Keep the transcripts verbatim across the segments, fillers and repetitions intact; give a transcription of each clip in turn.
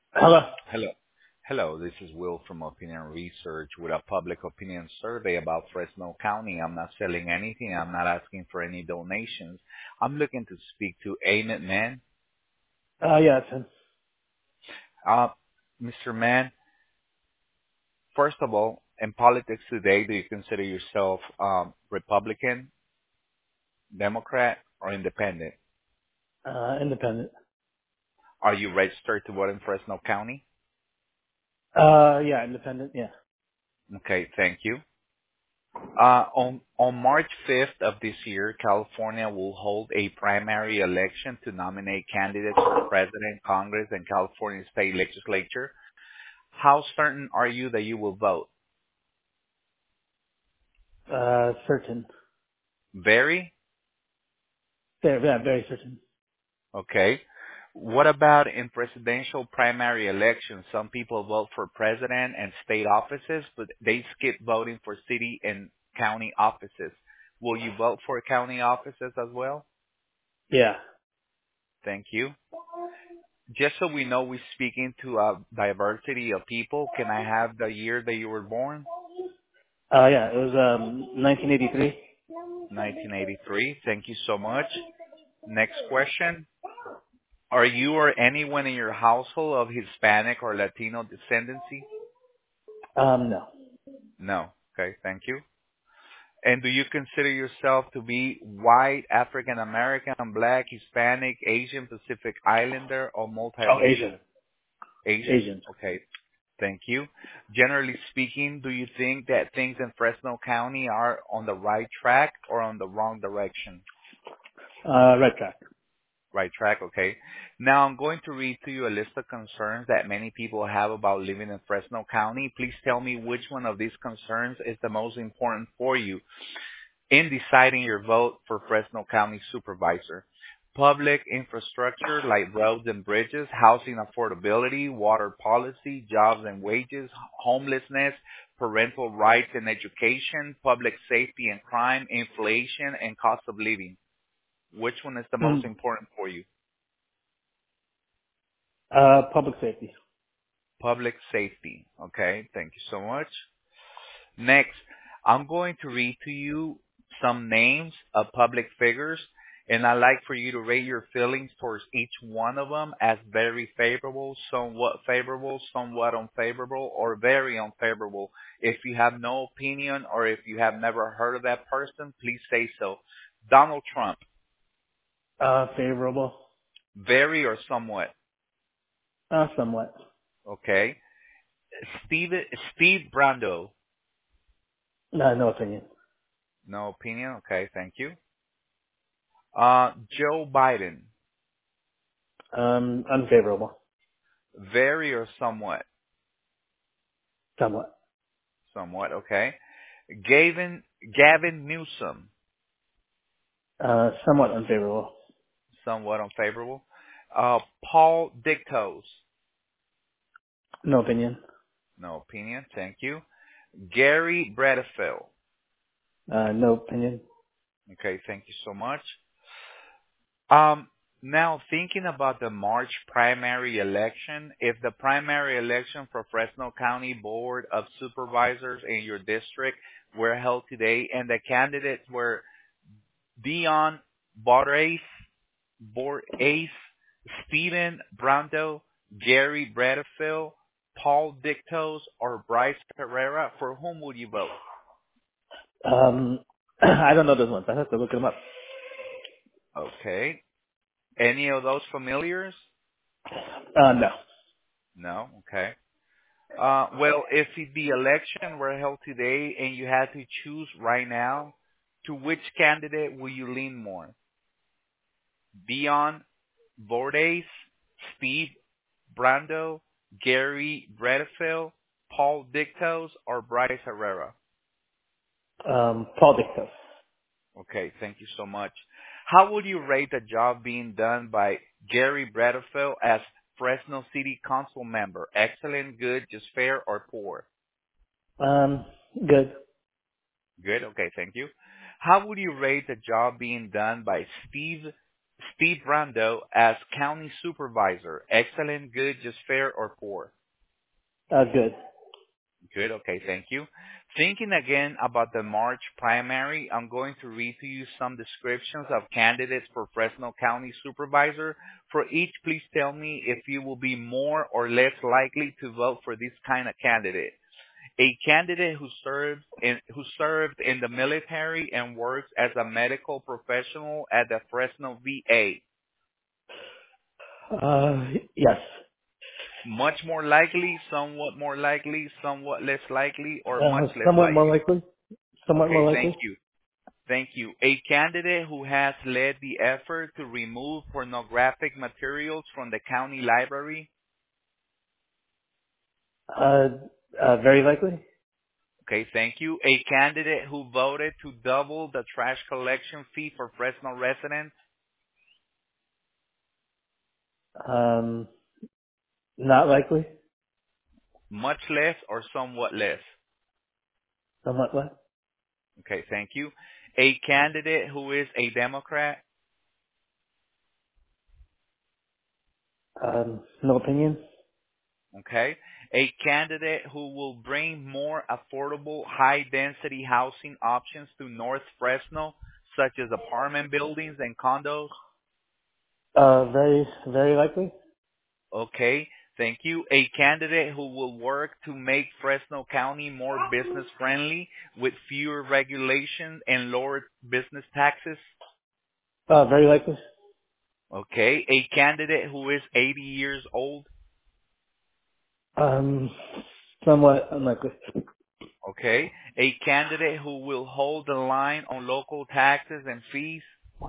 Hello. Hello. Hello, this is Will from Opinion Research with a public opinion survey about Fresno County. I'm not selling anything. I'm not asking for any donations. I'm looking to speak to Amit Mann. Uh, yeah, it's him. Uh, mister Mann, first of all, in politics today, do you consider yourself um, Republican, Democrat, or Independent? Uh, independent. Are you registered to vote in Fresno County? Uh, yeah, independent. Yeah. Okay, thank you. Uh, on on March fifth of this year, California will hold a primary election to nominate candidates for president, Congress, and California state legislature. How certain are you that you will vote? Uh, certain. Very? Very, yeah, very certain. Okay. What about in presidential primary elections? Some people vote for president and state offices, but they skip voting for city and county offices. Will you vote for county offices as well? Yeah. Thank you. Just so we know we're speaking to a diversity of people, can I have the year that you were born? Uh, yeah, it was, um, nineteen eighty-three. nineteen eighty-three. Thank you so much. Next question. Are you or anyone in your household of Hispanic or Latino descendancy? Um, no. No. Okay, thank you. And do you consider yourself to be white, African American, black, Hispanic, Asian, Pacific Islander, or Oh, Asian. multiracial? Asian? Asian. Okay, thank you. Generally speaking, do you think that things in Fresno County are on the right track or on the wrong direction? Uh, red track. Right track, okay. Now I'm going to read to you a list of concerns that many people have about living in Fresno County. Please tell me which one of these concerns is the most important for you in deciding your vote for Fresno County Supervisor. Public infrastructure like roads and bridges, housing affordability, water policy, jobs and wages, homelessness, parental rights and education, public safety and crime, inflation, and cost of living. Which one is the most Mm. important for you? Uh, public safety. Public safety. Okay, thank you so much. Next, I'm going to read to you some names of public figures, and I'd like for you to rate your feelings towards each one of them as very favorable, somewhat favorable, somewhat unfavorable, or very unfavorable. If you have no opinion or if you have never heard of that person, please say so. Donald Trump, Uh, favorable. very or somewhat, Uh, somewhat. okay? Steve, Steve Brando, No, no opinion. no opinion, okay, thank you. Uh, Joe Biden, Um, unfavorable. very or somewhat? Somewhat. Somewhat, okay. Gavin Gavin Newsom, Uh, somewhat unfavorable. somewhat unfavorable. Uh, Paul Dictos, No opinion. no opinion. Thank you. Gary Bredefeld. Uh, no opinion. Okay, thank you so much. Um, now thinking about the March primary election, if the primary election for Fresno County Board of Supervisors in your district were held today and the candidates were Dion Borges, Borges, Stephen Brando, Gary Bredefeld, Paul Dictos, or Bryce Herrera, for whom would you vote? Um, I don't know those ones. I have to look them up. Okay. Any of those familiars? Uh, no. No. Okay. Uh, well, if the election were held today and you had to choose right now, to which candidate will you lean more? Dion Bordes, Steve Brando, Gary Bredefeld, Paul Dictos, or Bryce Herrera? Um, Paul Dictos. Okay, thank you so much. How would you rate the job being done by Gary Bredefeld as Fresno City Council member? Excellent, good, just fair, or poor? Um, good. Good, okay, thank you. How would you rate the job being done by Steve Steve Brando as county supervisor. Excellent, good, just fair, or poor? Uh, good. Good. Okay, thank you. Thinking again about the March primary, I'm going to read to you some descriptions of candidates for Fresno County Supervisor. For each, please tell me if you will be more or less likely to vote for this kind of candidate. A candidate who served in who served in the military and works as a medical professional at the Fresno V A. Uh, yes. Much more likely, somewhat more likely, somewhat less likely, or much Uh, less somewhat more likely. likely. Somewhat Okay, more thank likely. you. Thank you. A candidate who has led the effort to remove pornographic materials from the county library. Uh, uh, very likely. Okay, thank you. A candidate who voted to double the trash collection fee for Fresno residents. Um, not likely. Much less or somewhat less. Somewhat less. Okay, thank you. A candidate who is a Democrat. Um, no opinion. Okay. A candidate who will bring more affordable, high-density housing options to North Fresno, such as apartment buildings and condos. Uh, very, very likely. Okay. Thank you. A candidate who will work to make Fresno County more business friendly with fewer regulations and lower business taxes. Uh, very likely. Okay. A candidate who is eighty years old. Um, somewhat unlikely. Okay. A candidate who will hold the line on local taxes and fees.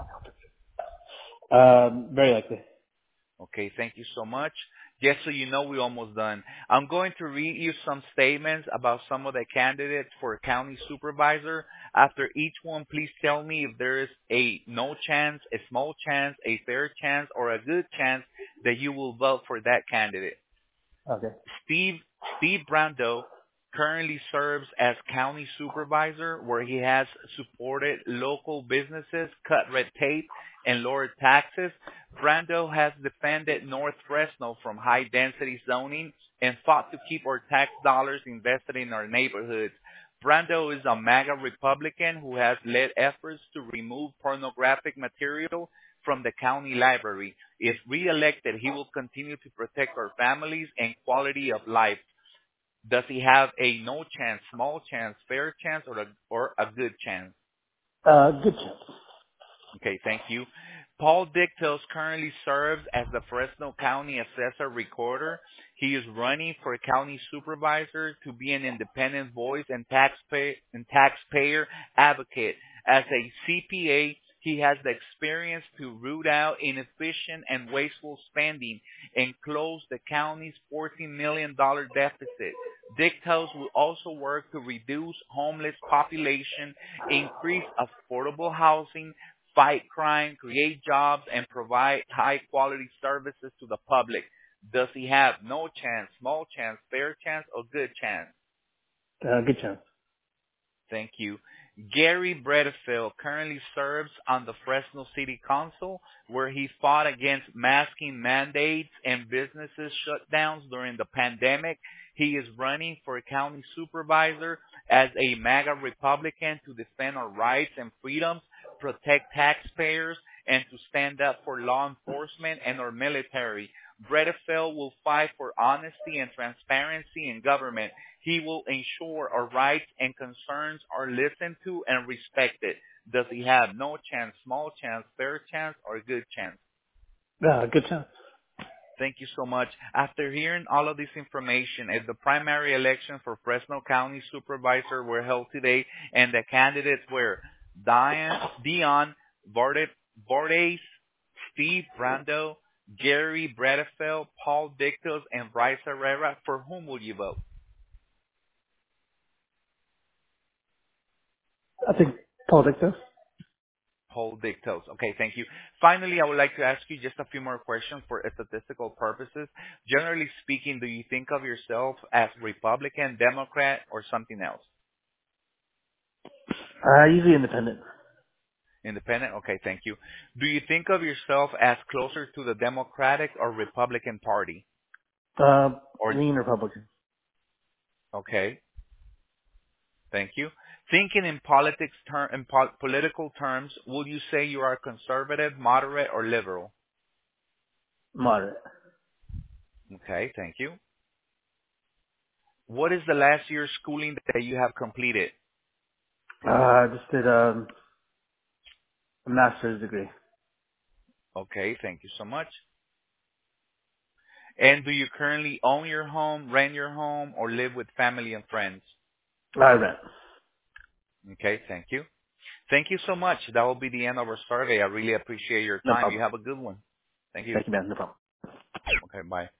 Um, very likely. Okay, thank you so much. Just so you know, we're almost done. I'm going to read you some statements about some of the candidates for county supervisor. After each one, please tell me if there is a no chance, a small chance, a fair chance, or a good chance that you will vote for that candidate. Okay. Steve Steve Brando currently serves as county supervisor where he has supported local businesses, cut red tape, and lowered taxes. Brando has defended North Fresno from high density zoning and fought to keep our tax dollars invested in our neighborhoods. Brando is a MAGA Republican who has led efforts to remove pornographic material from the county library. If reelected, he will continue to protect our families and quality of life. Does he have a no chance, small chance, fair chance, or a, or a good chance? Uh, good chance. Okay, thank you. Paul Dictos currently serves as the Fresno County Assessor Recorder. He is running for county supervisor to be an independent voice and taxpayer, and taxpayer advocate. As a C P A, he has the experience to root out inefficient and wasteful spending and close the county's fourteen million dollars deficit. Dictos will also work to reduce homeless population, increase affordable housing, fight crime, create jobs, and provide high-quality services to the public. Does he have no chance, small chance, fair chance, or good chance? Uh, good chance. Thank you. Gary Bredefield currently serves on the Fresno City Council, where he fought against masking mandates and businesses shutdowns during the pandemic. He is running for county supervisor as a MAGA Republican to defend our rights and freedoms, protect taxpayers, and to stand up for law enforcement and our military. Bredefield will fight for honesty and transparency in government. He will ensure our rights and concerns are listened to and respected. Does he have no chance, small chance, fair chance, or good chance? Uh, good chance. Thank you so much. After hearing all of this information, if the primary election for Fresno County Supervisor were held today and the candidates were Diane, Dion Bordes, Bordes, Steve Brando, Gary Bredefeld, Paul Dictos, and Bryce Herrera, for whom will you vote? I think politics. Paul Dictos. Okay, thank you. Finally, I would like to ask you just a few more questions for statistical purposes. Generally speaking, do you think of yourself as Republican, Democrat, or something else? Uh, usually independent. Independent? Okay, thank you. Do you think of yourself as closer to the Democratic or Republican Party? Uh, Or, lean Republican. okay, thank you. Thinking in politics ter- in po- political terms, will you say you are conservative, moderate, or liberal? Moderate. Okay, thank you. What is the last year's schooling that you have completed, Uh, please? I just did um, a master's degree. Okay, thank you so much. And do you currently own your home, rent your home, or live with family and friends? I rent. Okay, thank you. Thank you so much. That will be the end of our survey. I really appreciate your No time. You problem. have a good one. Thank you. Thank you, man. No problem. Okay, bye.